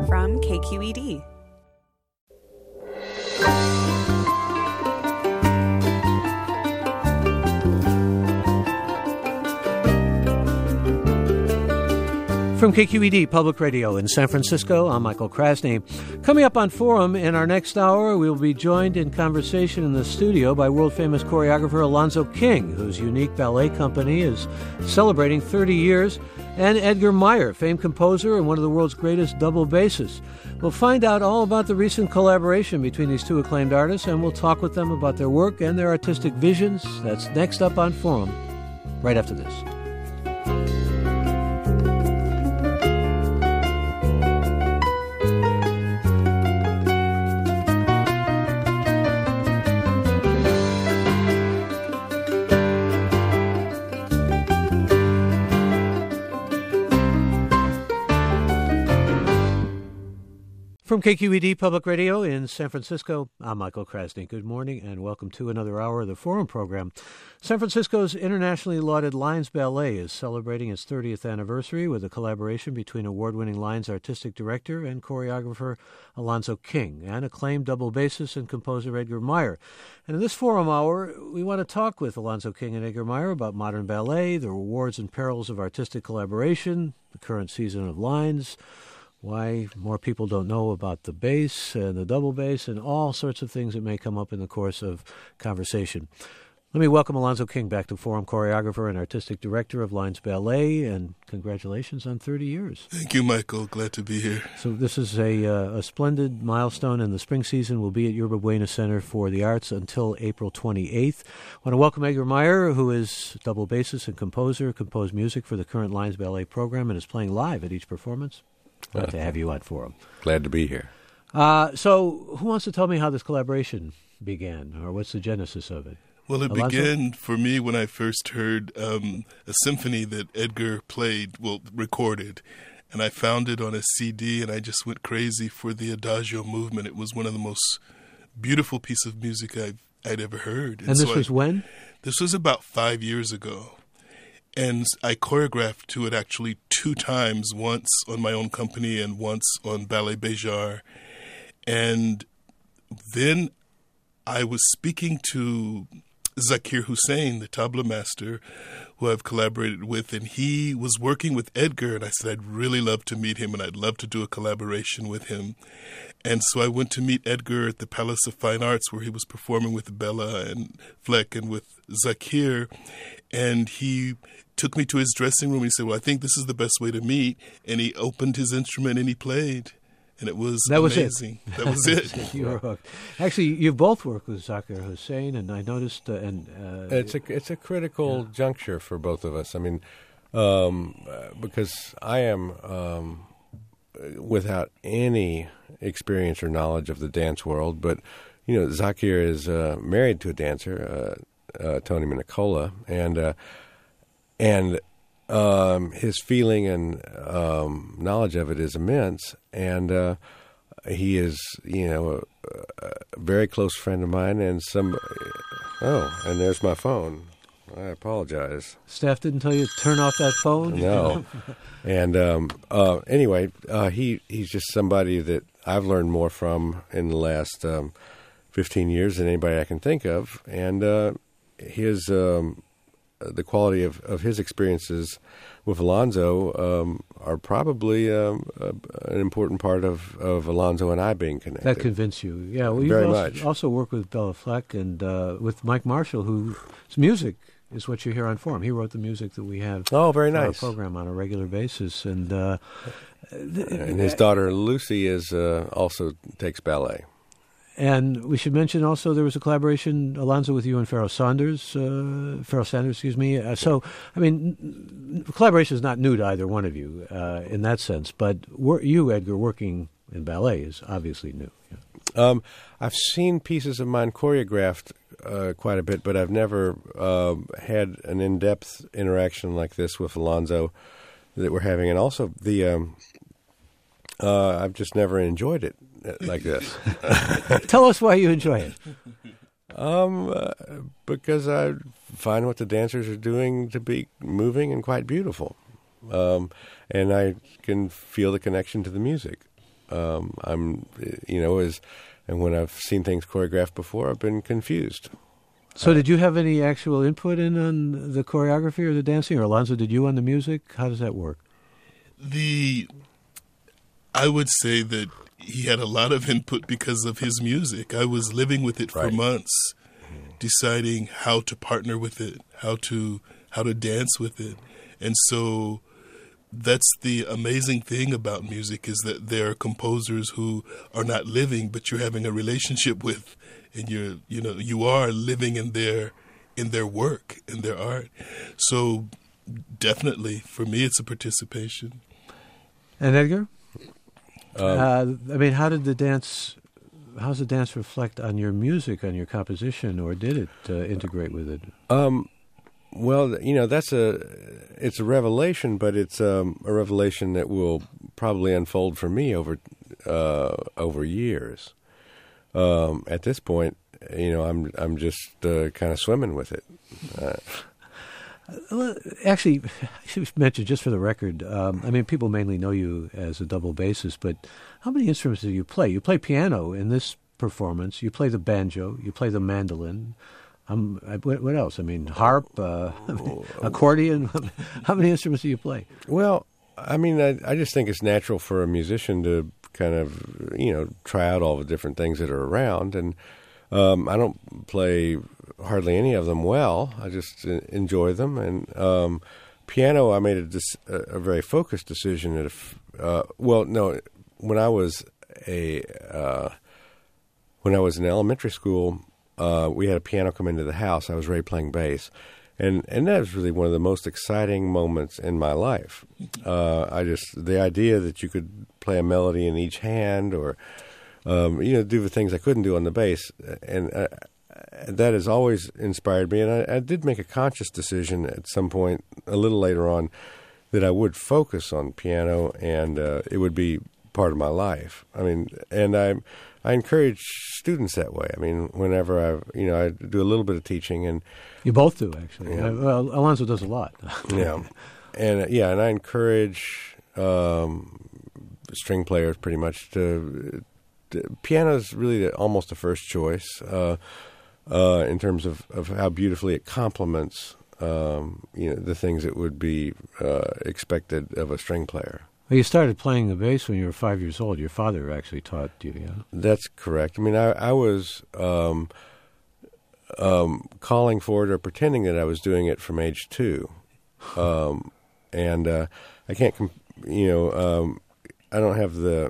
from KQED. From KQED Public Radio in San Francisco, I'm Michael Krasny. Coming up on Forum in our next hour, we will be joined in conversation in the studio by world-famous choreographer Alonzo King, whose unique ballet company is celebrating 30 years, and Edgar Meyer, famed composer and one of the world's greatest double basses. We'll find out all about the recent collaboration between these two acclaimed artists, and we'll talk with them about their work and their artistic visions. That's next up on Forum, right after this. From KQED Public Radio in San Francisco, I'm Michael Krasny. Good morning and welcome to another hour of the Forum program. San Francisco's internationally lauded Lions Ballet is celebrating its 30th anniversary with a collaboration between award-winning Lions artistic director and choreographer Alonzo King and acclaimed double bassist and composer Edgar Meyer. And in this Forum hour, we want to talk with Alonzo King and Edgar Meyer about modern ballet, the rewards and perils of artistic collaboration, the current season of Lions, why more people don't know about the bass and the double bass, and all sorts of things that may come up in the course of conversation. Let me welcome Alonzo King back to Forum, choreographer and artistic director of Lions Ballet, and congratulations on 30 years. Thank you, Michael. Glad to be here. So this is a splendid milestone, and the spring season will be at Yerba Buena Center for the Arts until April 28th. I want to welcome Edgar Meyer, who is double bassist and composer, composed music for the current Lions Ballet program, and is playing live at each performance. Glad to have you on Forum. Glad to be here. So who wants to tell me how this collaboration began, or what's the genesis of it? Well, it Alonzo? began for me when I first heard a symphony that Edgar recorded, and I found it on a CD, and I just went crazy for the Adagio movement. It was one of the most beautiful pieces of music I'd ever heard. And this was when? This was about 5 years ago. And I choreographed to it actually 2 times, once on my own company and once on Ballet Béjar. And then I was speaking to Zakir Hussain, the tabla master, who I've collaborated with, and he was working with Edgar, and I said I'd really love to meet him, and I'd love to do a collaboration with him. And so I went to meet Edgar at the Palace of Fine Arts, where he was performing with Bella and Fleck and with Zakir, and he took me to his dressing room. He said, well, I think this is the best way to meet. And he opened his instrument and he played. And it was amazing. That was it. You were hooked. Actually, you both worked with Zakir Hussain, and I noticed... It's a critical juncture for both of us. I mean, because I am without any experience or knowledge of the dance world, but, you know, Zakir is married to a dancer, Tony Minicola, and his feeling and knowledge of it is immense, and he is, you know, a very close friend of mine, and and there's my phone. I apologize. Staff didn't tell you to turn off that phone? No. And anyway, he's just somebody that I've learned more from in the last 15 years than anybody I can think of, and his... the quality of his experiences with Alonzo are probably an important part of Alonzo and I being connected. That convinced you. Yeah, well, you also worked with Bella Fleck and with Mike Marshall, whose music is what you hear on Forum. He wrote the music that we have very nice. Our program on a regular basis. And his daughter Lucy also takes ballet. And we should mention also there was a collaboration, Alonzo, with you and Pharoah Sanders. So, I mean, collaboration is not new to either one of you in that sense. But you, Edgar, working in ballet is obviously new. Yeah. I've seen pieces of mine choreographed quite a bit, but I've never had an in-depth interaction like this with Alonzo that we're having. And also, I've just never enjoyed it like this. Tell us why you enjoy it. Because I find what the dancers are doing to be moving and quite beautiful. And I can feel the connection to the music. I'm, and when I've seen things choreographed before, I've been confused. So did you have any actual input on the choreography or the dancing? Or Alonzo, did you on the music? How does that work? I would say that he had a lot of input because of his music. I was living with it for months, deciding how to partner with it, how to dance with it. And so that's the amazing thing about music, is that there are composers who are not living, but you're having a relationship with, and you are living in their work, in their art. So definitely, for me, it's a participation. And Edgar? How did the dance? How's the dance reflect on your music, on your composition, or did it integrate with it? Well, it's a revelation, but it's a revelation that will probably unfold for me over years. At this point, I'm just kind of swimming with it. Actually, I should mention, just for the record, people mainly know you as a double bassist, but how many instruments do you play? You play piano in this performance. You play the banjo. You play the mandolin. What else? Harp, accordion. How many instruments do you play? Well, I just think it's natural for a musician to kind of, try out all the different things that are around. And I don't play hardly any of them well. I just enjoy them. And piano, I made a very focused decision when I was in elementary school. We had a piano come into the house. I was already playing bass, and that was really one of the most exciting moments in my life. The idea that you could play a melody in each hand, or do the things I couldn't do on the bass, and that has always inspired me. And I did make a conscious decision at some point, a little later on, that I would focus on piano, and it would be part of my life. I encourage students that way. Whenever I do a little bit of teaching, and you both do, actually. Yeah. Well, Alonzo does a lot. Yeah, and I encourage string players pretty much to piano is really almost a first choice in terms of how beautifully it complements the things that would be expected of a string player. Well, you started playing the bass when you were 5 years old. Your father actually taught you, yeah? That's correct. I was calling for it or pretending that I was doing it from age 2. And I can't, I don't have the,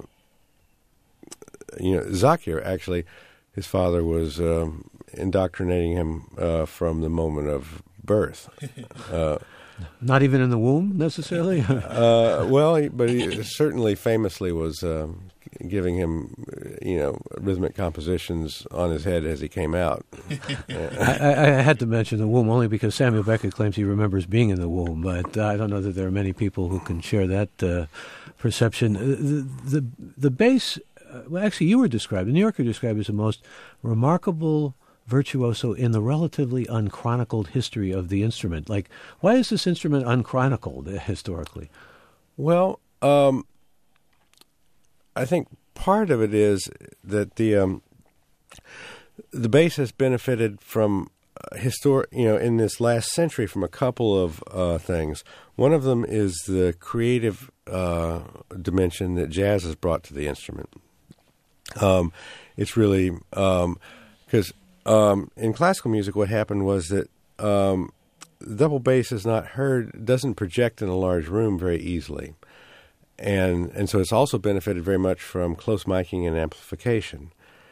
Zakir, actually, his father was indoctrinating him from the moment of birth. Not even in the womb, necessarily? But he certainly famously was giving him, rhythmic compositions on his head as he came out. I had to mention the womb only because Samuel Beckett claims he remembers being in the womb, but I don't know that there are many people who can share that perception. The bass, actually you were described, the New Yorker described as the most remarkable virtuoso in the relatively unchronicled history of the instrument. Like, why is this instrument unchronicled historically? Well, I think part of it is that the bass has benefited from in this last century from a couple of things. One of them is the creative dimension that jazz has brought to the instrument. It's really because in classical music, what happened was that double bass is not heard, doesn't project in a large room very easily, and so it's also benefited very much from close miking and amplification.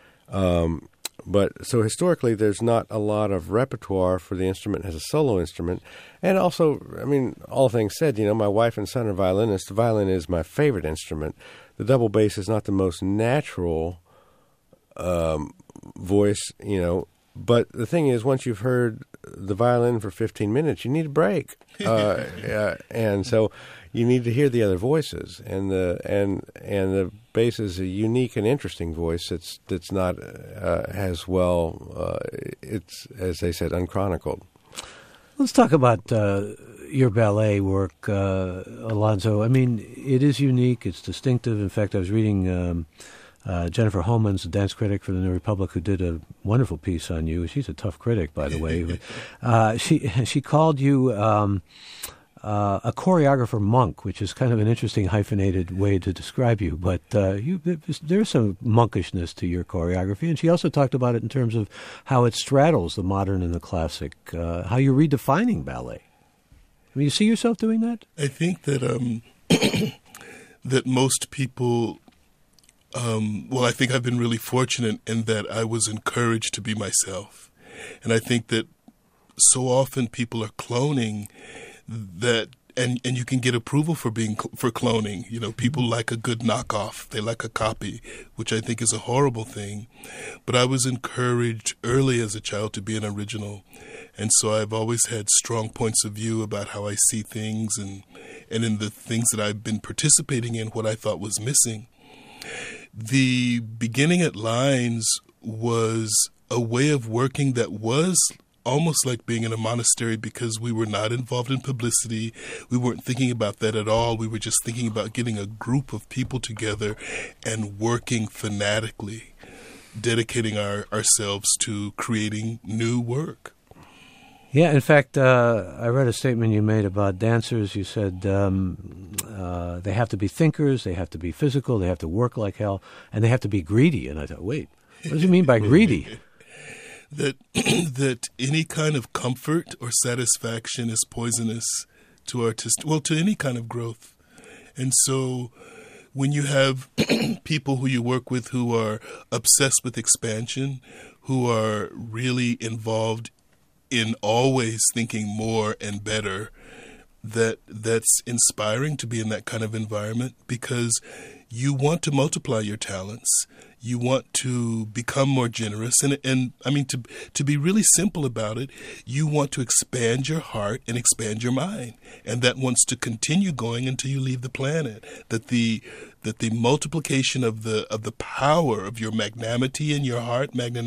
But so historically, there's not a lot of repertoire for the instrument as a solo instrument, and also, all things said, my wife and son are violinists. The violin is my favorite instrument. The double bass is not the most natural voice, but the thing is, once you've heard the violin for 15 minutes, you need a break, and so you need to hear the other voices, and the bass is a unique and interesting voice that's not as well. It's, as they said, unchronicled. Let's talk about your ballet work, Alonzo. I mean, it is unique. It's distinctive. In fact, I was reading Jennifer Homans, a dance critic for the New Republic, who did a wonderful piece on you. She's a tough critic, by the way. She called you a choreographer monk, which is kind of an interesting hyphenated way to describe you. But there's some monkishness to your choreography. And she also talked about it in terms of how it straddles the modern and the classic, how you're redefining ballet. I mean, you see yourself doing that? I think that that most people, I think I've been really fortunate in that I was encouraged to be myself. And I think that so often people are cloning that, and you can get approval for cloning. You know, people like a good knockoff. They like a copy, which I think is a horrible thing. But I was encouraged early as a child to be an original. And so I've always had strong points of view about how I see things and in the things that I've been participating in, what I thought was missing. The beginning at Lines was a way of working that was almost like being in a monastery, because we were not involved in publicity. We weren't thinking about that at all. We were just thinking about getting a group of people together and working fanatically, dedicating ourselves to creating new work. Yeah, in fact, I read a statement you made about dancers. You said they have to be thinkers, they have to be physical, they have to work like hell, and they have to be greedy. And I thought, wait, what does he mean by greedy? That any kind of comfort or satisfaction is poisonous to to any kind of growth. And so when you have people who you work with who are obsessed with expansion, who are really involved in always thinking more and better, that's inspiring to be in that kind of environment, because you want to multiply your talents. You want to become more generous. And I mean, to be really simple about it, you want to expand your heart and expand your mind. And that wants to continue going until you leave the planet. That the multiplication of the power of your magnanimity in your heart,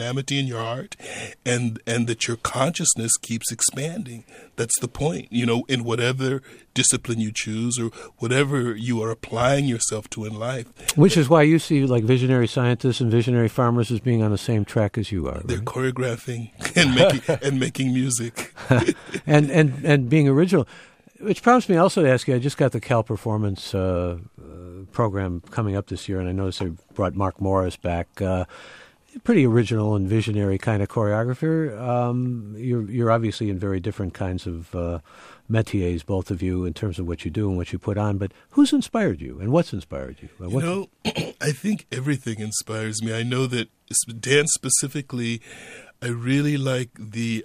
and that your consciousness keeps expanding. That's the point, you know, in whatever discipline you choose or whatever you are applying yourself to in life. Which is why you see like visionary scientists and visionary farmers as being on the same track as you are. They're right? choreographing and making music. and being original. Which prompts me also to ask you, I just got the Cal Performance program coming up this year, and I noticed they brought Mark Morris back. Pretty original and visionary kind of choreographer. You're obviously in very different kinds of métiers, both of you, in terms of what you do and what you put on. But who's inspired you, and what's inspired you? You know, I think everything inspires me. I know that dance specifically, I really like the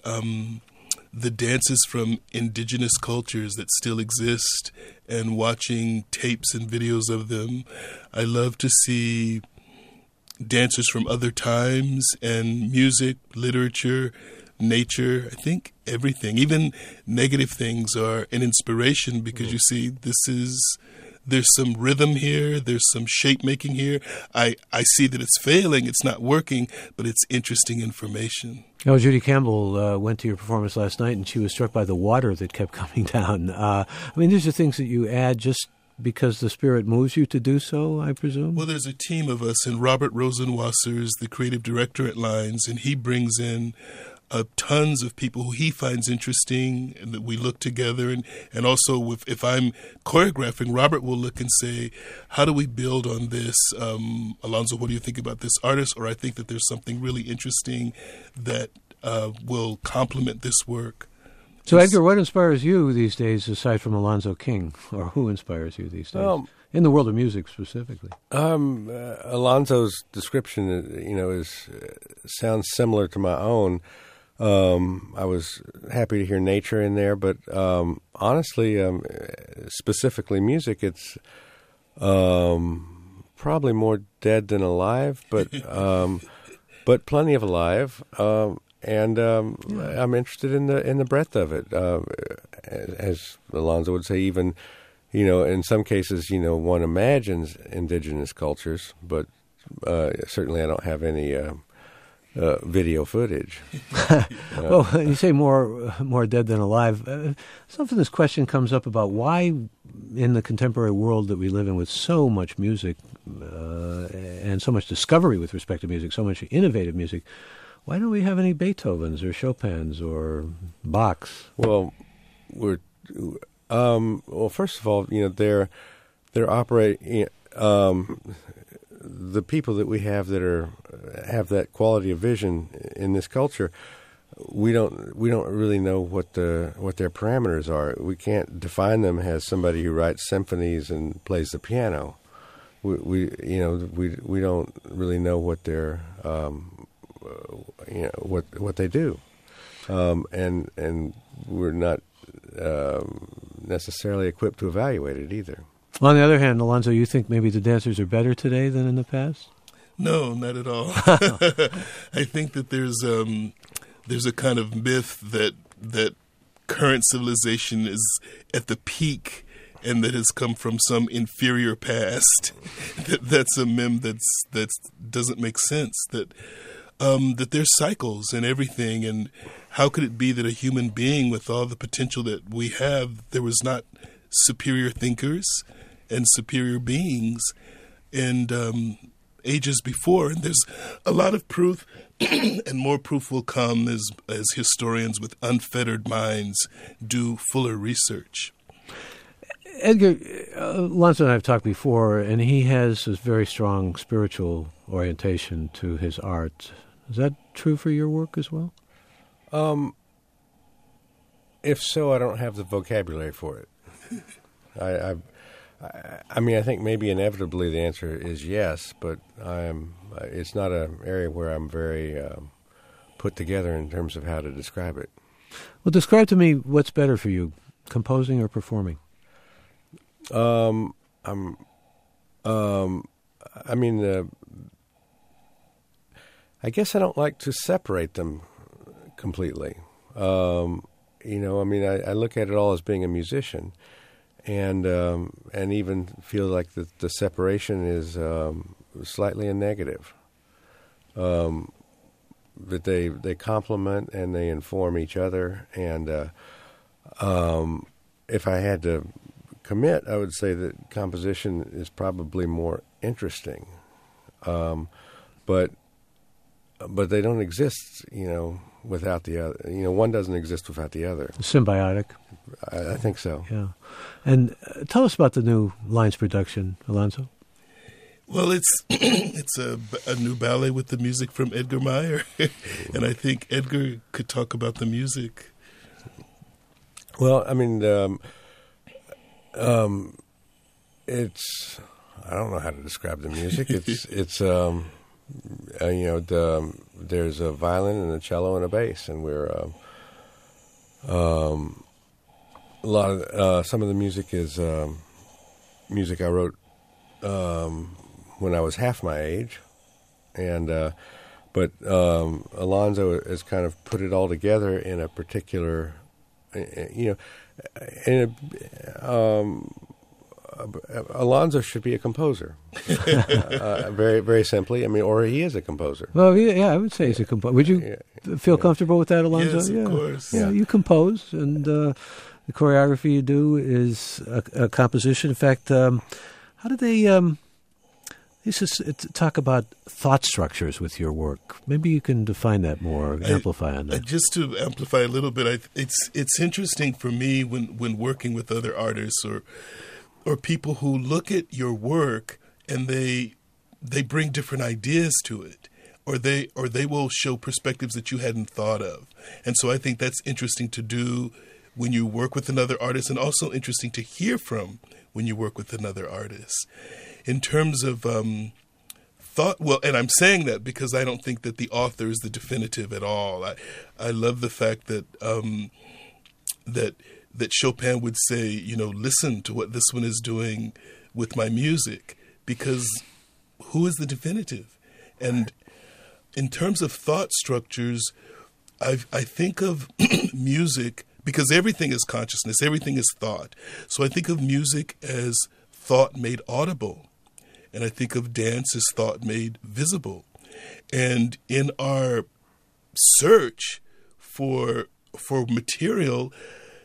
dances from indigenous cultures that still exist, and watching tapes and videos of them. I love to see dancers from other times, and music, literature, nature. I think everything, even negative things, are an inspiration, because you see, there's some rhythm here, there's some shape making here. I see that it's failing, it's not working, but it's interesting information. Oh, Judy Campbell went to your performance last night, and she was struck by the water that kept coming down. I mean, these are things that you add just because the spirit moves you to do so, I presume? Well, there's a team of us, and Robert Rosenwasser is the creative director at Lines, and he brings in tons of people who he finds interesting, and that we look together. And also, if I'm choreographing, Robert will look and say, how do we build on this? Alonzo, what do you think about this artist? Or I think that there's something really interesting that will complement this work. So, Edgar, what inspires you these days, aside from Alonzo King? Or who inspires you these days? In the world of music, specifically. Alonzo's description, sounds similar to my own. I was happy to hear nature in there, but honestly, specifically music, it's probably more dead than alive, but plenty of alive. And I'm interested in the breadth of it, as Alonzo would say. Even, in some cases, one imagines indigenous cultures, but certainly I don't have any video footage. Well, you say more dead than alive. Something this question comes up about why in the contemporary world that we live in with so much music and so much discovery with respect to music, so much innovative music, why don't we have any Beethovens or Chopins or Bachs? Well, first of all, they're operating. The people that we have that have that quality of vision in this culture, we don't really know what their parameters are. We can't define them as somebody who writes symphonies and plays the piano. We don't really know what their what they do, and we're not necessarily equipped to evaluate it either. On the other hand, Alonzo, you think maybe the dancers are better today than in the past? No, not at all. I think that there's a kind of myth that current civilization is at the peak and that has come from some inferior past. That's a meme that doesn't make sense. That there's cycles and everything, and how could it be that a human being with all the potential that we have, there was not superior thinkers and superior beings and ages before? And there's a lot of proof, and more proof will come as historians with unfettered minds do fuller research. Edgar, Alonzo and I have talked before, and he has this very strong spiritual orientation to his art. Is that true for your work as well? If so, I don't have the vocabulary for it. I mean, I think maybe inevitably the answer is yes, but it's not an area where I'm very put together in terms of how to describe it. Well, describe to me what's better for you, composing or performing? I guess I don't like to separate them completely. I look at it all as being a musician. And even feel like the separation is slightly a negative. That they complement and they inform each other. And if I had to commit, I would say that composition is probably more interesting. But they don't exist, without the other. One doesn't exist without the other. Symbiotic. I think so. Yeah. And tell us about the new Lines production, Alonzo. Well, it's a new ballet with the music from Edgar Meyer, and I think Edgar could talk about the music. Well, I mean, it's I don't know how to describe the music. It's there's a violin and a cello and a bass, and we're a lot of some of the music is music I wrote when I was half my age, and but Alonzo has kind of put it all together in a particular, Alonzo should be a composer, very very simply. I mean, or he is a composer. Well, yeah, I would say he's a composer. Would you feel comfortable with that, Alonzo? Yes, of course. Yeah, you compose, and the choreography you do is a composition. In fact, how do they talk about thought structures with your work? Maybe you can define that more, amplify on that. Just to amplify a little bit, it's interesting for me when working with other artists or people who look at your work and they bring different ideas to it, or they will show perspectives that you hadn't thought of. And so I think that's interesting to do when you work with another artist, and also interesting to hear from when you work with another artist. In terms of thought, well, and I'm saying that because I don't think that the author is the definitive at all. I love the fact that that Chopin would say, listen to what this one is doing with my music, because who is the definitive? And in terms of thought structures, I think of music, because everything is consciousness, everything is thought. So I think of music as thought made audible, and I think of dance as thought made visible. And in our search for material,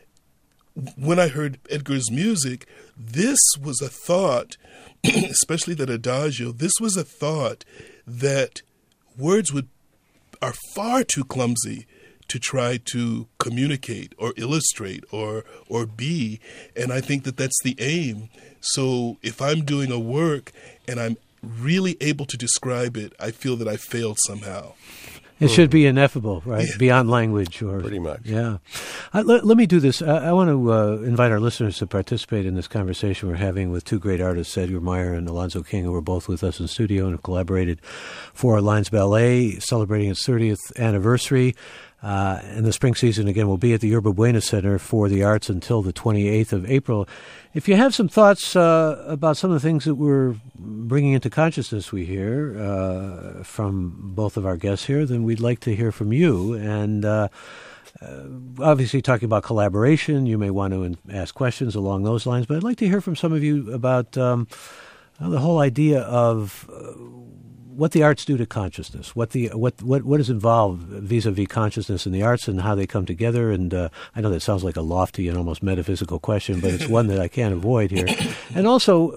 when I heard Edgar's music, this was a thought, especially that adagio, this was a thought that words are far too clumsy to try to communicate or illustrate or be, and I think that that's the aim. So if I'm doing a work and I'm really able to describe it, I feel that I failed somehow. It should be ineffable, right? Yeah. Beyond language. Pretty much. Yeah. Let me do this. I want to invite our listeners to participate in this conversation we're having with two great artists, Edgar Meyer and Alonzo King, who were both with us in studio and have collaborated for Lines Ballet, celebrating its 30th anniversary. And the spring season, again, will be at the Yerba Buena Center for the Arts until the 28th of April. If you have some thoughts about some of the things that we're bringing into consciousness we hear from both of our guests here, then we'd like to hear from you. And obviously talking about collaboration, you may want to ask questions along those lines. But I'd like to hear from some of you about the whole idea of what the arts do to consciousness, what is involved vis-a-vis consciousness in the arts and how they come together. And I know that sounds like a lofty and almost metaphysical question, but it's one that I can't avoid here. And also,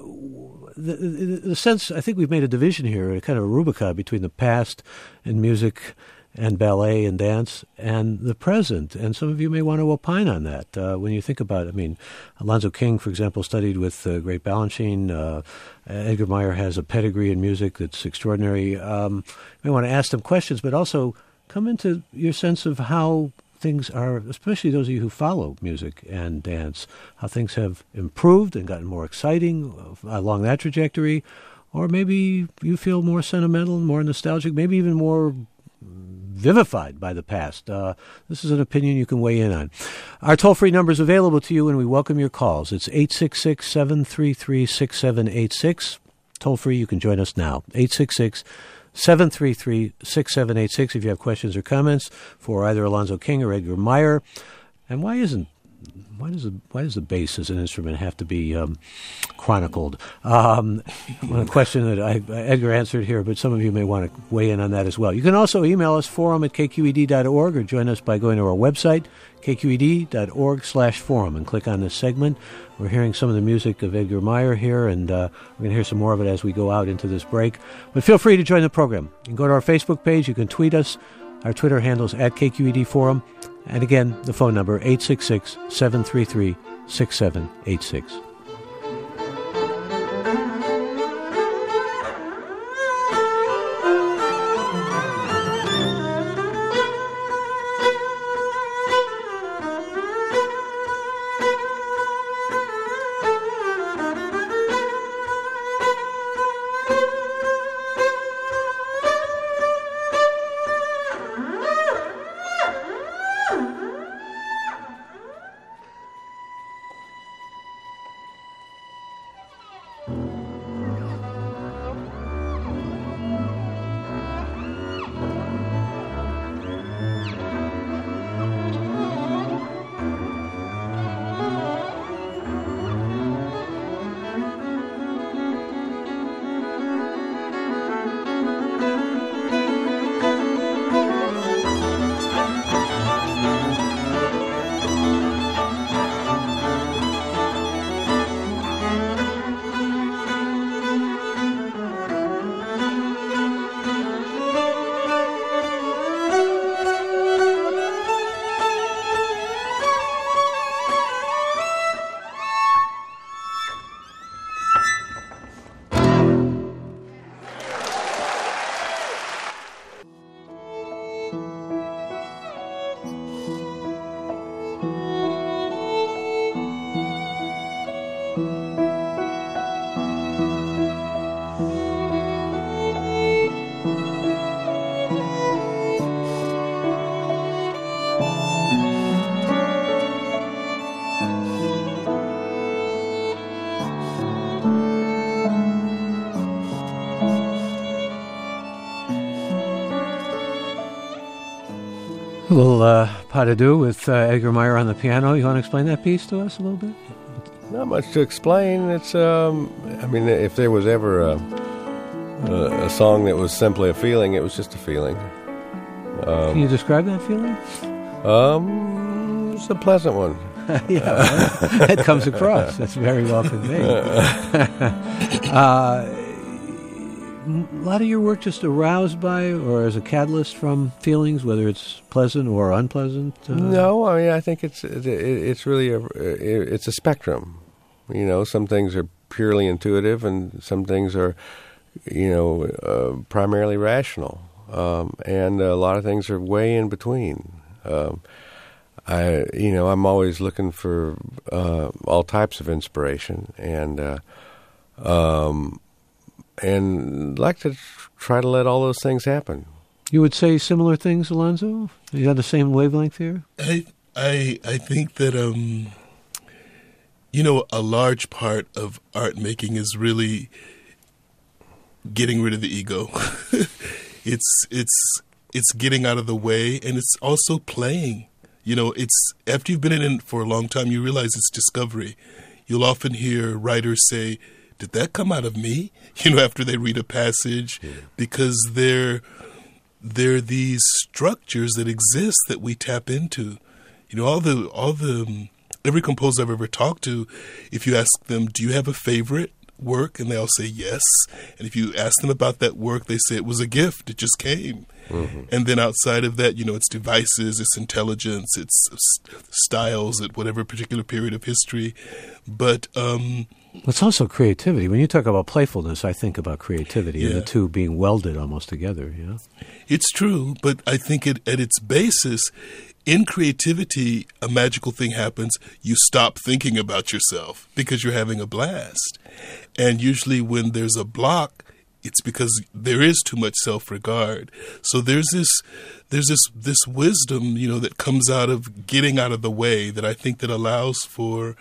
the sense, I think we've made a division here, a kind of a Rubicon between the past and music and ballet and dance and the present. And some of you may want to opine on that. When you think about it, I mean, Alonzo King, for example, studied with great Balanchine. Edgar Meyer has a pedigree in music that's extraordinary. You may want to ask them questions, but also come into your sense of how things are, especially those of you who follow music and dance, how things have improved and gotten more exciting along that trajectory, or maybe you feel more sentimental, more nostalgic, maybe even more vivified by the past. This is an opinion you can weigh in on. Our toll-free number is available to you, and we welcome your calls. It's 866-733-6786. Toll-free, you can join us now. 866-733-6786 if you have questions or comments for either Alonzo King or Edgar Meyer. And why does the bass as an instrument have to be chronicled? A question that Edgar answered here, but some of you may want to weigh in on that as well. You can also email us, forum@kqed.org, or join us by going to our website, kqed.org/forum, and click on this segment. We're hearing some of the music of Edgar Meyer here, and we're going to hear some more of it as we go out into this break. But feel free to join the program. You can go to our Facebook page. You can tweet us. Our Twitter handle's @KQED Forum. And again, the phone number, 866-733-6786. A little pas de deux with Edgar Meyer on the piano. You want to explain that piece to us a little bit? Not much to explain. It's, I mean, if there was ever a song that was simply a feeling. It was just a feeling. Can you describe that feeling? It's a pleasant one. Yeah, it comes across. That's very well conveyed. A lot of your work just aroused by or as a catalyst from feelings, whether it's pleasant or unpleasant? No, I mean I think it's really it's a spectrum. You know, some things are purely intuitive, and some things are, primarily rational, and a lot of things are way in between. I'm always looking for all types of inspiration, and like to try to let all those things happen. You would say similar things, Alonzo? You got the same wavelength here? I think that a large part of art making is really getting rid of the ego. It's getting out of the way, and it's also playing. It's after you've been in it for a long time, you realize it's discovery. You'll often hear writers say, "Did that come out of me?" After they read a passage, because they're these structures that exist that we tap into. Every composer I've ever talked to, if you ask them, "Do you have a favorite work?" and they all say yes. And if you ask them about that work, they say it was a gift. It just came. Mm-hmm. And then outside of that, it's devices, it's intelligence, it's styles at whatever particular period of history. But it's also creativity. When you talk about playfulness, I think about creativity and the two being welded almost together. It's true, but I think at its basis, in creativity, a magical thing happens. You stop thinking about yourself because you're having a blast. And usually when there's a block, it's because there is too much self-regard. So there's this wisdom, that comes out of getting out of the way that I think that allows for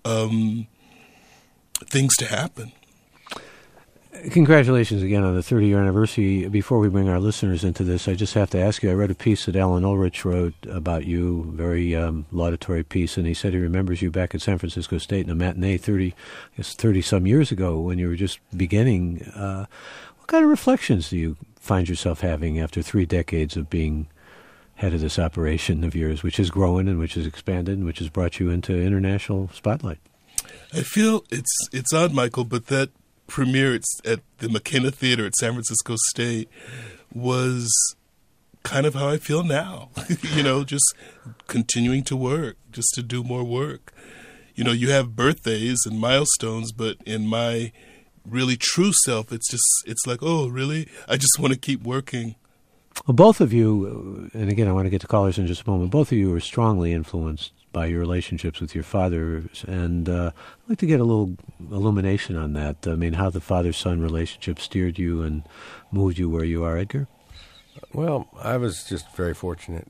things to happen. Congratulations again on the 30-year anniversary. Before we bring our listeners into this, I just have to ask you, I read a piece that Alan Ulrich wrote about you, very laudatory piece, and he said he remembers you back at San Francisco State in a matinee 30-some years ago when you were just beginning. What kind of reflections do you find yourself having after 3 decades of being head of this operation of yours, which is growing and which has expanded and which has brought you into international spotlight? I feel it's odd, Michael, but that premiere at the McKenna Theater at San Francisco State was kind of how I feel now. Just continuing to work, just to do more work. You have birthdays and milestones, but in my really true self, it's like, oh, really? I just want to keep working. Well, both of you, and again, I want to get to callers in just a moment, both of you were strongly influenced by your relationships with your fathers, and I'd like to get a little illumination on that. I mean, how the father-son relationship steered you and moved you where you are, Edgar? Well, I was just very fortunate.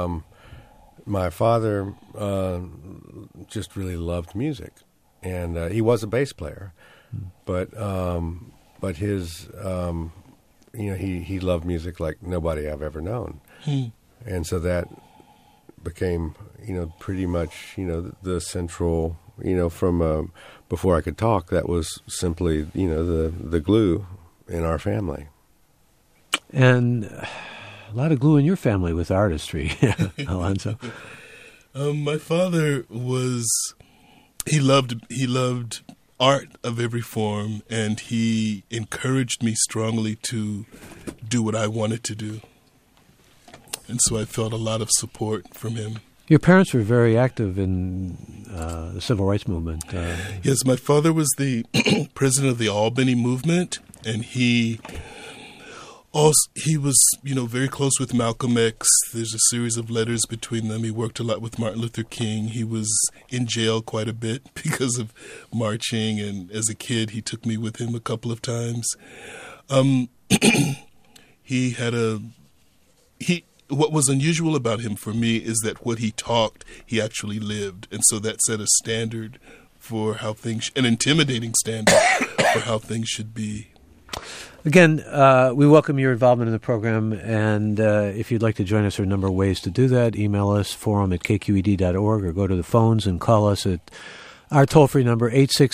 My father just really loved music, and he was a bass player, but his he loved music like nobody I've ever known, and so that became pretty much the central from before I could talk, that was simply the glue in our family. And a lot of glue in your family with artistry, Alonzo. My father he loved art of every form, and he encouraged me strongly to do what I wanted to do. And so I felt a lot of support from him. Your parents were very active in the civil rights movement. Yes, my father was the president of the Albany movement, and he was, very close with Malcolm X. There's a series of letters between them. He worked a lot with Martin Luther King. He was in jail quite a bit because of marching, and as a kid, he took me with him a couple of times. What was unusual about him for me is that what he talked, he actually lived. And so that set a standard for how things, an intimidating standard for how things should be. Again, we welcome your involvement in the program, and if you'd like to join us, there are a number of ways to do that. Email us, forum@kqed.org, or go to the phones and call us at Our toll-free number,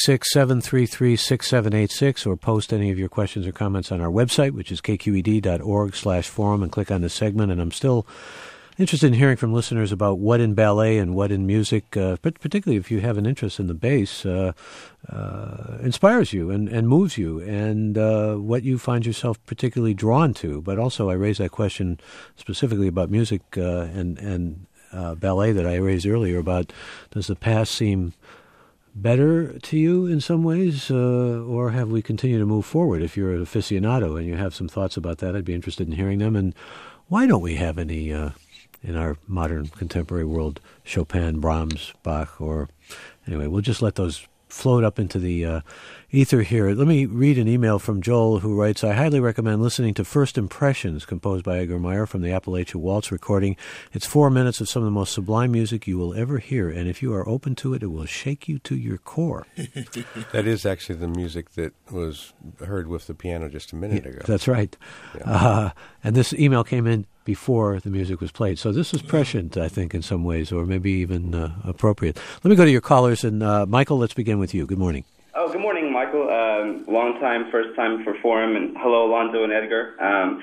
866-733-6786, or post any of your questions or comments on our website, which is kqed.org/forum, and click on this segment. And I'm still interested in hearing from listeners about what in ballet and what in music, but particularly if you have an interest in the bass, inspires you and moves you, and what you find yourself particularly drawn to. But also I raised that question specifically about music and ballet that I raised earlier about, does the past seem better to you in some ways, or have we continued to move forward? If you're an aficionado and you have some thoughts about that, I'd be interested in hearing them. And why don't we have any, in our modern contemporary world, Chopin, Brahms, Bach, or anyway, we'll just let those float up into the ether here. Let me read an email from Joel, who writes, I highly recommend listening to First Impressions, composed by Edgar Meyer, from the Appalachia Waltz recording. It's 4 minutes of some of the most sublime music you will ever hear, and if you are open to it, it will shake you to your core. That is actually the music that was heard with the piano just a minute ago. That's right. Yeah. And this email came in before the music was played. So this was prescient, I think, in some ways, or maybe even appropriate. Let me go to your callers, and Michael, let's begin with you. Good morning. Oh, good morning, Michael. Long time, first time for Forum, and hello, Alonzo and Edgar.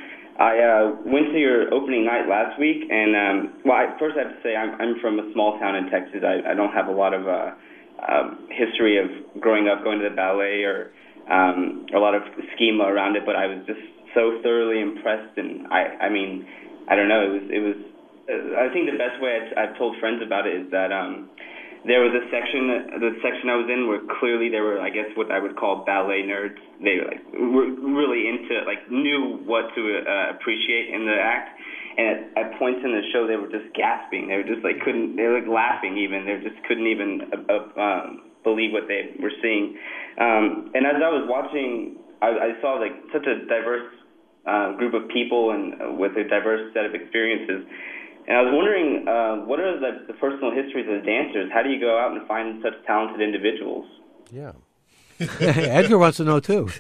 I went to your opening night last week, and first I have to say I'm from a small town in Texas. I don't have a lot of history of growing up going to the ballet or a lot of schema around it, but I was just so thoroughly impressed, and I mean, I don't know, it was I think the best way I've told friends about it is that there was the section I was in where clearly there were, I guess, what I would call ballet nerds. They were really into it, knew what to appreciate in the act. And at points in the show, they were just gasping. They were just they were laughing even. They just couldn't even believe what they were seeing. And as I was watching, I saw such a diverse group of people and with a diverse set of experiences. And I was wondering, what are the personal histories of the dancers? How do you go out and find such talented individuals? Yeah. Edgar wants to know, too.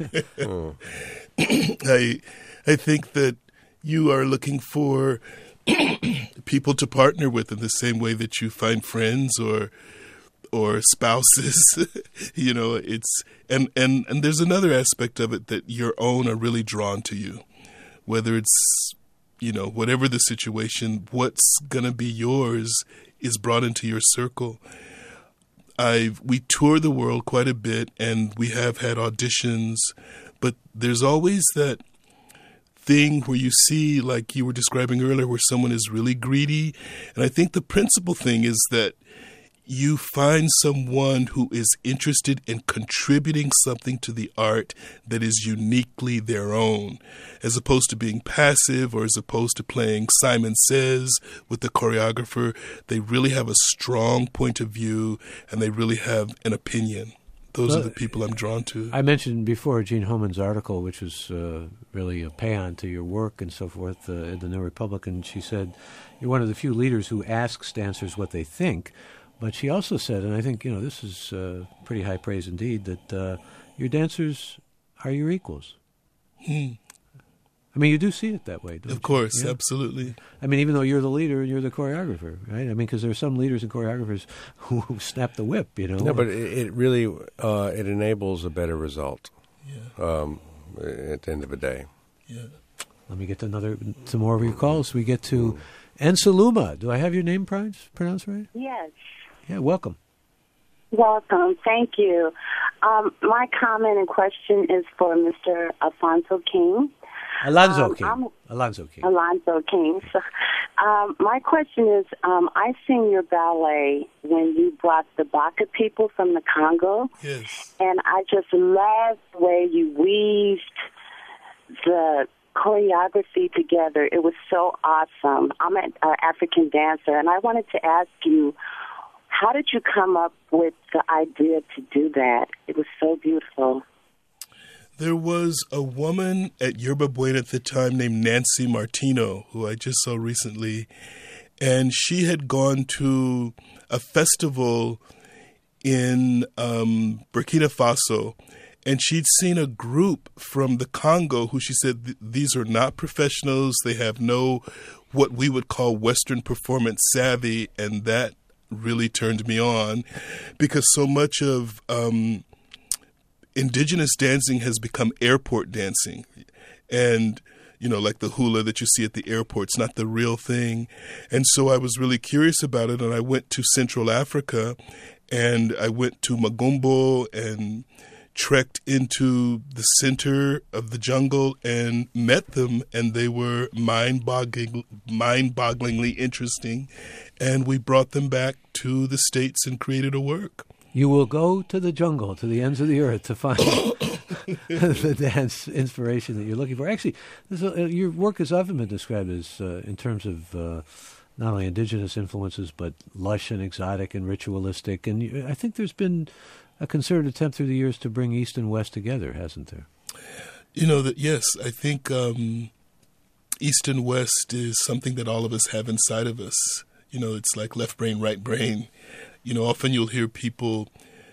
I think that you are looking for people to partner with in the same way that you find friends or spouses. It's and there's another aspect of it that your own are really drawn to you, whether it's whatever the situation, what's going to be yours is brought into your circle. We tour the world quite a bit, and we have had auditions, but there's always that thing where you see, like you were describing earlier, where someone is really greedy. And I think the principal thing is that you find someone who is interested in contributing something to the art that is uniquely their own, as opposed to being passive or as opposed to playing Simon Says with the choreographer. They really have a strong point of view, and they really have an opinion. Those are the people I'm drawn to. I mentioned before Jean Homan's article, which was really a paean to your work and so forth in the New Republican. She said, you're one of the few leaders who asks dancers what they think. But she also said, and I think, this is pretty high praise indeed, that your dancers are your equals. I mean, you do see it that way, don't you? Of course, yeah? Absolutely. I mean, even though you're the leader, you're the choreographer, right? I mean, because there are some leaders and choreographers who snap the whip, No, but it really, it enables a better result at the end of the day. Yeah. Let me get to some more of your calls. We get to Ensaluma. Do I have your name pronounced right? Yes. Yeah, welcome. Welcome. Thank you. My comment and question is for Mr. Alfonso King. Alonzo King. So, my question is, I seen your ballet when you brought the Baka people from the Congo. Yes. And I just love the way you weaved the choreography together. It was so awesome. I'm an African dancer, and I wanted to ask you, how did you come up with the idea to do that? It was so beautiful. There was a woman at Yerba Buena at the time named Nancy Martino, who I just saw recently, and she had gone to a festival in Burkina Faso, and she'd seen a group from the Congo who she said, these are not professionals, they have no what we would call Western performance savvy, and that really turned me on, because so much of indigenous dancing has become airport dancing. And, like the hula that you see at the airport, it's not the real thing. And so I was really curious about it, and I went to Central Africa, and I went to Magumbo and trekked into the center of the jungle and met them, and they were mind-bogglingly interesting, and we brought them back to the States and created a work. You will go to the jungle, to the ends of the earth, to find the dance inspiration that you're looking for. Actually, your work has often been described as, in terms of not only indigenous influences, but lush and exotic and ritualistic. And I think there's been a concerted attempt through the years to bring East and West together, hasn't there? Yes, I think East and West is something that all of us have inside of us. It's like left brain, right brain. Often you'll hear people,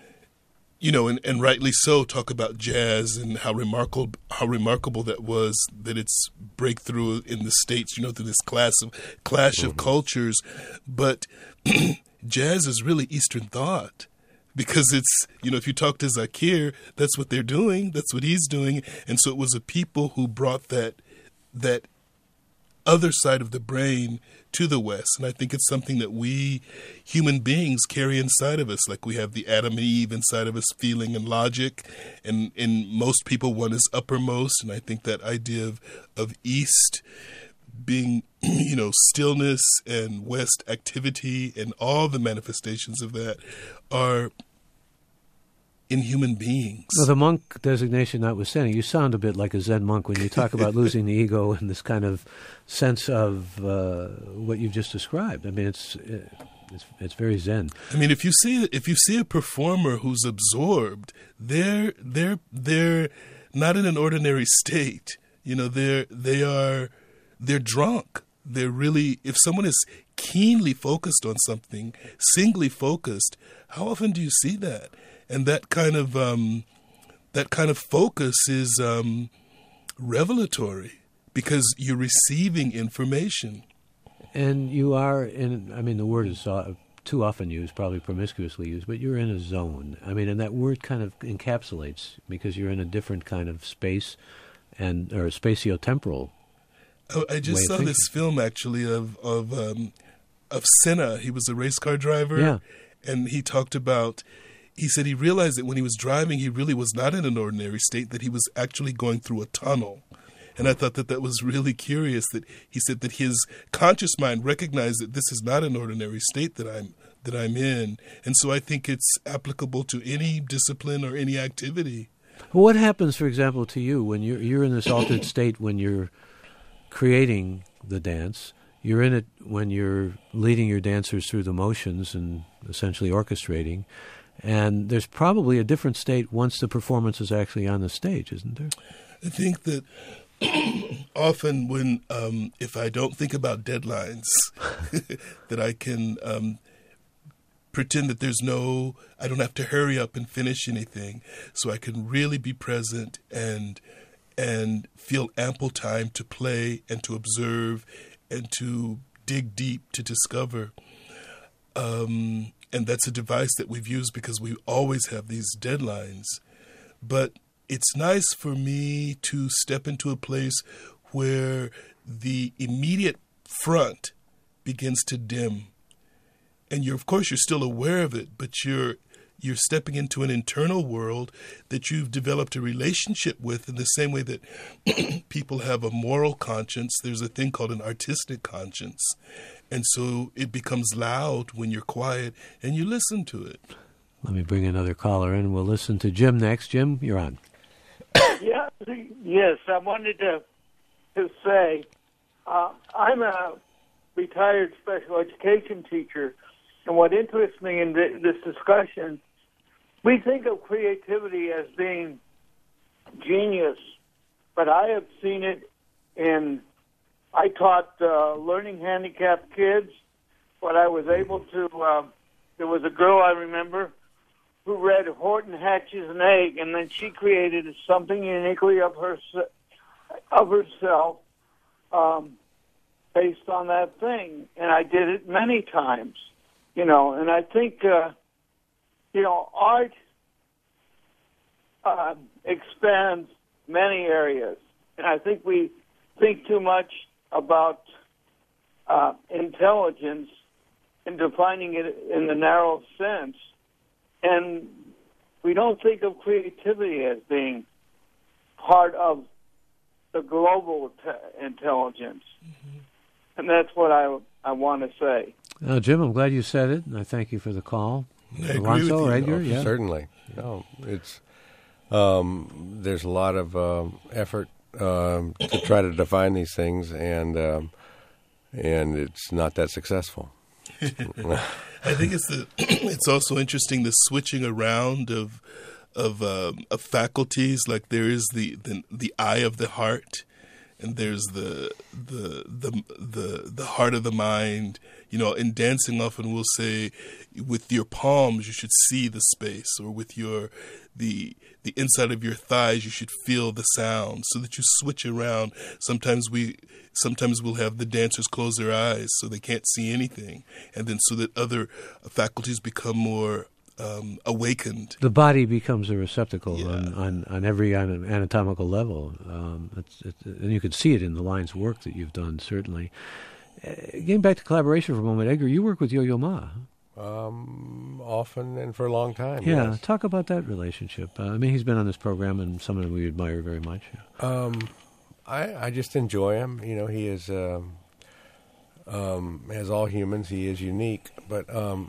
and rightly so, talk about jazz and how remarkable that was, that it's breakthrough in the States, through this clash of cultures. But jazz is really Eastern thought, because it's, if you talk to Zakir, that's what they're doing, that's what he's doing. And so it was a people who brought that other side of the brain to the West. And I think it's something that we human beings carry inside of us. Like we have the Adam and Eve inside of us, feeling and logic. And in most people, one is uppermost. And I think that idea of East being, stillness, and West activity, and all the manifestations of that are in human beings. Well, the monk designation notwithstanding, you sound a bit like a Zen monk when you talk about losing the ego and this kind of sense of what you've just described. I mean, it's very Zen. I mean, if you see a performer who's absorbed, they're not in an ordinary state. They're drunk. They're really, if someone is keenly focused on something, singly focused, how often do you see that? And that kind of focus is revelatory, because you're receiving information. And you are the word is too often used, probably promiscuously used, but you're in a zone. And that word kind of encapsulates, because you're in a different kind of space or spatio-temporal. I just saw this film, actually, of Senna. He was a race car driver. Yeah. And he talked about, he said he realized that when he was driving, he really was not in an ordinary state, that he was actually going through a tunnel. And I thought that was really curious, that he said that his conscious mind recognized that this is not an ordinary state that I'm in. And so I think it's applicable to any discipline or any activity. What happens, for example, to you when you're in this altered state when you're creating the dance? You're in it when you're leading your dancers through the motions and essentially orchestrating. And there's probably a different state once the performance is actually on the stage, isn't there? I think that often when, if I don't think about deadlines, that I can pretend that I don't have to hurry up and finish anything, so I can really be present and feel ample time to play and to observe and to dig deep to discover. And that's a device that we've used because we always have these deadlines. But it's nice for me to step into a place where the immediate front begins to dim. And you're still aware of it, but you're stepping into an internal world that you've developed a relationship with, in the same way that people have a moral conscience. There's a thing called an artistic conscience. And so it becomes loud when you're quiet and you listen to it. Let me bring another caller in. We'll listen to Jim next. Jim, you're on. Yes, I wanted to say I'm a retired special education teacher, and what interests me in this discussion, we think of creativity as being genius, but I have seen it I taught learning handicapped kids, but I was able to, there was a girl I remember who read Horton Hatch's an Egg, and then she created something uniquely of herself based on that thing. And I did it many times. And I think, art expands many areas. And I think we think too much about intelligence and defining it in the narrow sense. And we don't think of creativity as being part of the global intelligence. Mm-hmm. And that's what I want to say. Jim, I'm glad you said it, and I thank you for the call. I agree with you. Edgar, yeah. Certainly. No, it's there's a lot of effort to try to define these things, and it's not that successful. I think it's also interesting the switching around of faculties. Like there is the eye of the heart, and there's the heart of the mind. In dancing, often we'll say, with your palms you should see the space, or with the inside of your thighs you should feel the sound, so that you switch around. Sometimes we'll have the dancers close their eyes so they can't see anything, and then so that other faculties become more awakened. The body becomes a receptacle on every anatomical level. And you can see it in the line's work that you've done, certainly. Getting back to collaboration for a moment, Edgar, you work with Yo-Yo Ma. Often and for a long time. Yeah, yes. Talk about that relationship. He's been on this program, and someone we admire very much. I just enjoy him. He is, as all humans, he is unique. But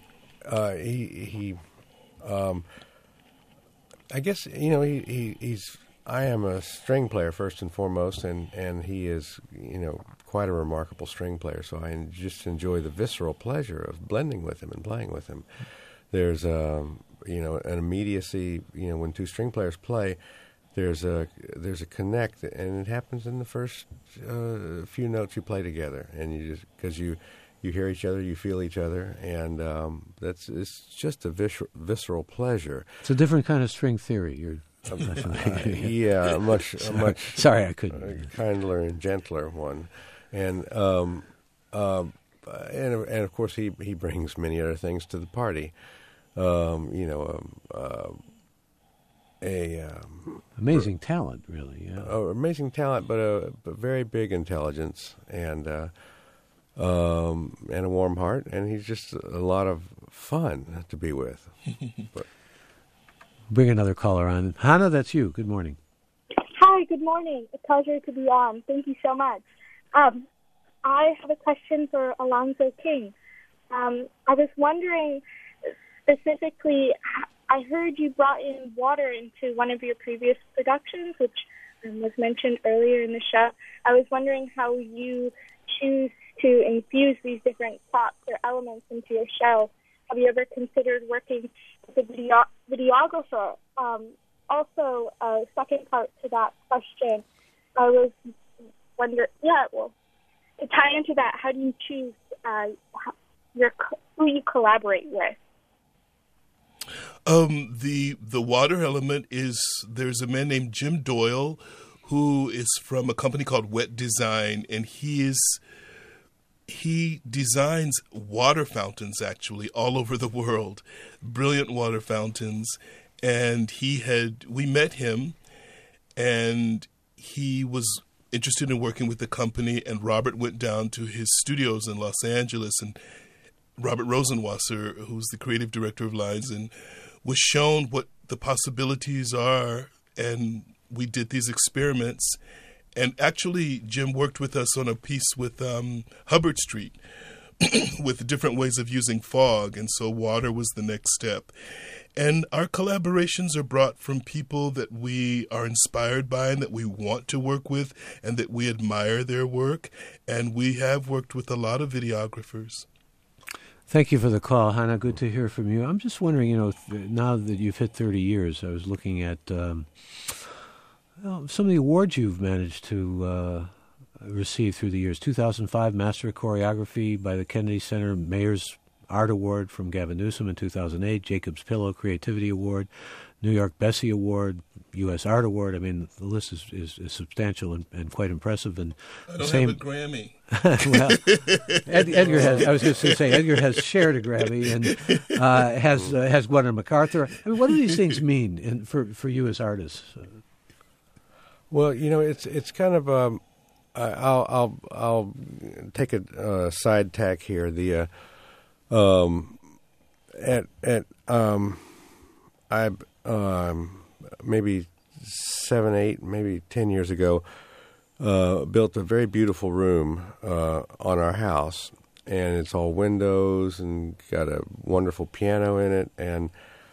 I guess he's. I am a string player first and foremost, and he is quite a remarkable string player. So I just enjoy the visceral pleasure of blending with him and playing with him. There's an immediacy. When two string players play, there's a connect, and it happens in the first few notes you play together, and because you hear each other, you feel each other, and it's just a visceral pleasure. It's a different kind of string theory. You're yeah, much. Sorry, I couldn't. Kinder and gentler one, and of course he brings many other things to the party. Amazing talent, really. Yeah. Amazing talent, but a very big intelligence, and a warm heart, and he's just a lot of fun to be with. But bring another caller on. Hannah, that's you. Good morning. Hi, good morning. A pleasure to be on. Thank you so much. I have a question for Alonzo King. I was wondering specifically, I heard you brought in water into one of your previous productions, which was mentioned earlier in the show. I was wondering how you choose to infuse these different thoughts or elements into your show. Have you ever considered working with a videographer? Also, a second part to that question, I was wondering, to tie into that, how do you choose who you collaborate with? The water element is, there's a man named Jim Doyle who is from a company called Wet Design, and he designs water fountains actually all over the world, brilliant water fountains. And we met him, and he was interested in working with the company, and Robert went down to his studios in Los Angeles, and Robert Rosenwasser, who's the creative director of Lines, and was shown what the possibilities are, and we did these experiments. And actually, Jim worked with us on a piece with Hubbard Street with different ways of using fog, and so water was the next step. And our collaborations are brought from people that we are inspired by and that we want to work with and that we admire their work, and we have worked with a lot of videographers. Thank you for the call, Hannah. Good to hear from you. I'm just wondering, now that you've hit 30 years, I was looking at some of the awards you've managed to receive through the years. 2005 Master of Choreography by the Kennedy Center, Mayor's Art Award from Gavin Newsom in 2008, Jacob's Pillow Creativity Award, New York Bessie Award, U.S. Art Award. I mean, the list is substantial and quite impressive. And I don't have a Grammy. Well, Edgar has. I was going to say Edgar has shared a Grammy and has won a MacArthur. I mean, what do these things mean for you as artists? Well, it's kind of. I'll take a side tack here. The maybe 7, 8, maybe 10 years ago, built a very beautiful room on our house, and it's all windows and got a wonderful piano in it, and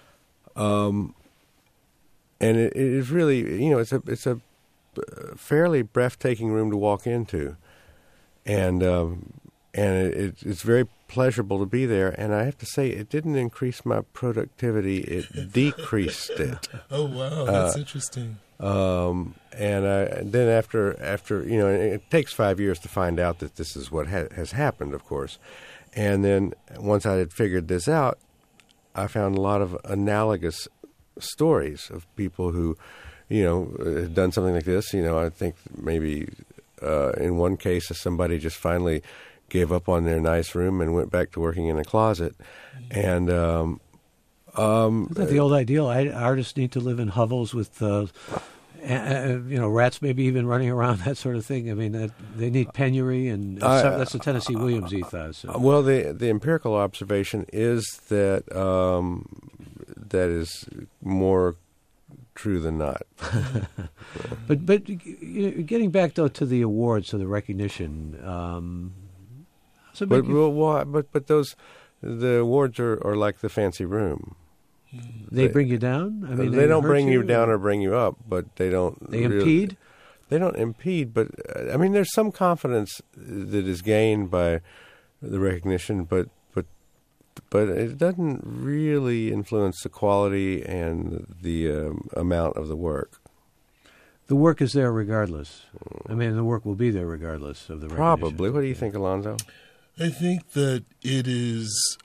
it is really, it's a fairly breathtaking room to walk into, and it's very pleasurable to be there. And I have to say, it didn't increase my productivity; it decreased it. Oh wow, that's interesting. And then after it takes 5 years to find out that this is what has happened, of course. And then once I had figured this out, I found a lot of analogous stories of people who, had done something like this. I think maybe in one case, somebody just finally gave up on their nice room and went back to working in a closet. And isn't that the old ideal? Artists need to live in hovels with, rats maybe even running around, that sort of thing. I mean, they need penury, and that's the Tennessee Williams ethos. So. Well, the empirical observation is that that is more true than not. But getting back though to the awards, to the recognition. But the awards are like the fancy room. They bring you down? I mean, they don't bring you down or bring you up, but they don't. They impede? They don't impede, but I mean, there's some confidence that is gained by the recognition, but it doesn't really influence the quality and the amount of the work. The work is there regardless. I mean, the work will be there regardless of the recognition. Probably. What do you think, Alonzo? I think that it is.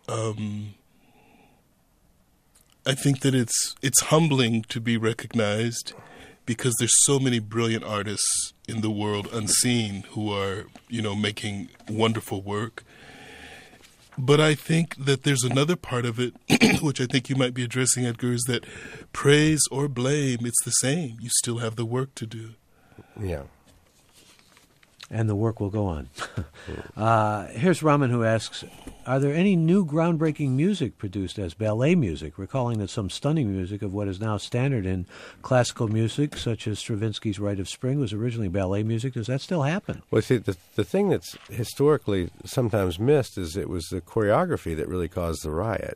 I think that it's humbling to be recognized, because there's so many brilliant artists in the world unseen who are, making wonderful work. But I think that there's another part of it, which I think you might be addressing, Edgar, is that praise or blame, it's the same. You still have the work to do. Yeah. And the work will go on. Here's Raman, who asks, are there any new groundbreaking music produced as ballet music, recalling that some stunning music of what is now standard in classical music, such as Stravinsky's Rite of Spring, was originally ballet music? Does that still happen? Well, see, the thing that's historically sometimes missed is it was the choreography that really caused the riot,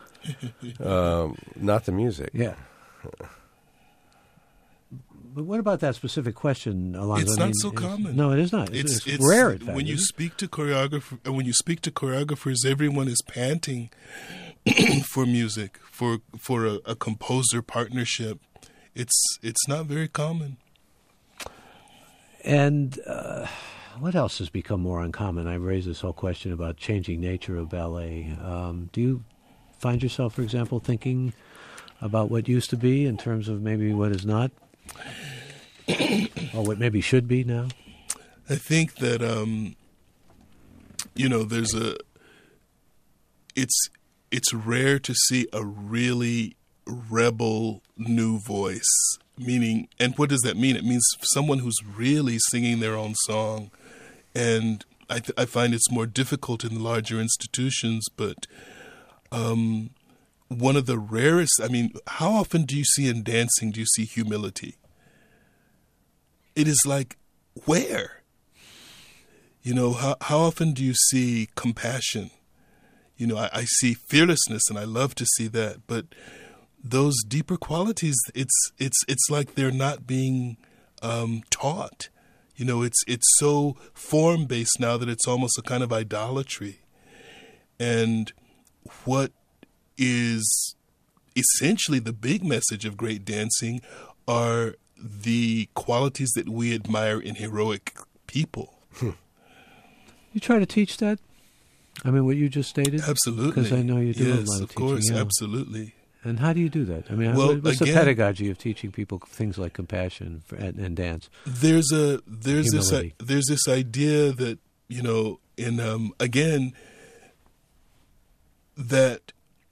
not the music. Yeah. But what about that specific question, Alonzo? It's not so common. No, it is not. It's rare, in fact. When you speak to choreographers, everyone is panting for music, for a composer partnership. It's not very common. And what else has become more uncommon? I've raised this whole question about changing nature of ballet. Do you find yourself, for example, thinking about what used to be in terms of maybe what is not? Or what maybe should be now? I think that there's it's rare to see a really rebel new voice. Meaning, and what does that mean? It means someone who's really singing their own song, and I find it's more difficult in the larger institutions. But one of the rarest, how often do you see in dancing, do you see humility? It is like, where? How often do you see compassion? I see fearlessness, and I love to see that. But those deeper qualities, it's like they're not being taught. It's so form-based now that it's almost a kind of idolatry. And what is essentially the big message of great dancing are the qualities that we admire in heroic people. You try to teach that? What you just stated? Absolutely. Because I know you do yes, a lot of teaching. Yes, of course, yeah. absolutely. And how do you do that? I mean, Well, what's again, the pedagogy of teaching people things like compassion and dance? There's Humility. this idea that, you know, in again, that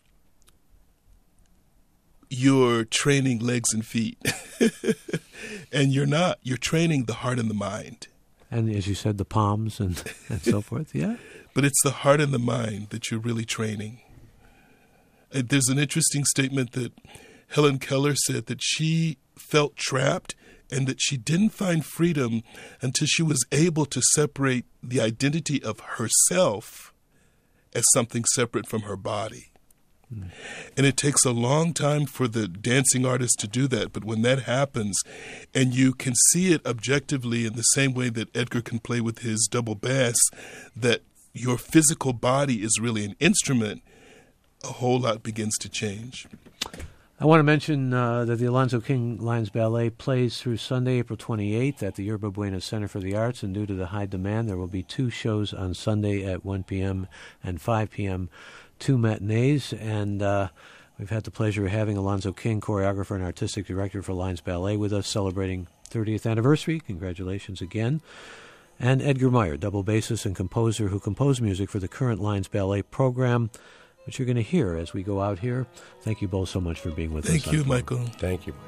you're training legs and feet, and you're not. You're training the heart and the mind. And as you said, the palms and so forth, yeah? But it's the heart and the mind that you're really training. There's an interesting statement that Helen Keller said, that she felt trapped and that she didn't find freedom until she was able to separate the identity of herself as something separate from her body. And it takes a long time for the dancing artist to do that. But when that happens, and you can see it objectively in the same way that Edgar can play with his double bass, that your physical body is really an instrument, a whole lot begins to change. I want to mention that the Alonzo King Lions Ballet plays through Sunday, April 28th at the Yerba Buena Center for the Arts, and due to the high demand, there will be 2 shows on Sunday at 1 p.m. and 5 p.m., 2 matinees, and we've had the pleasure of having Alonzo King, choreographer and artistic director for Lions Ballet, with us celebrating 30th anniversary. Congratulations again. And Edgar Meyer, double bassist and composer who composed music for the current Lions Ballet program, which you're going to hear as we go out here. Thank you both so much for being with us. Thank you, Michael. Thank you, Michael.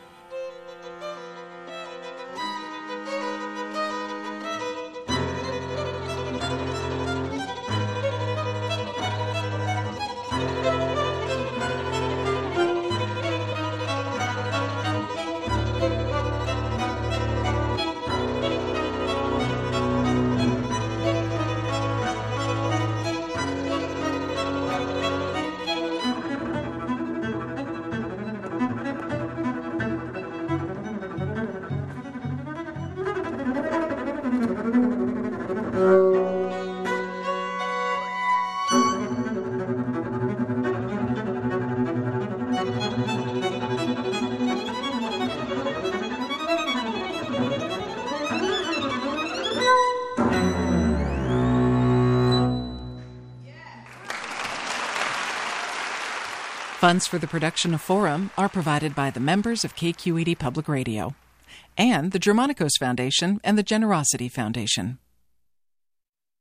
Funds for the production of Forum are provided by the members of KQED Public Radio and the Germanicos Foundation and the Generosity Foundation.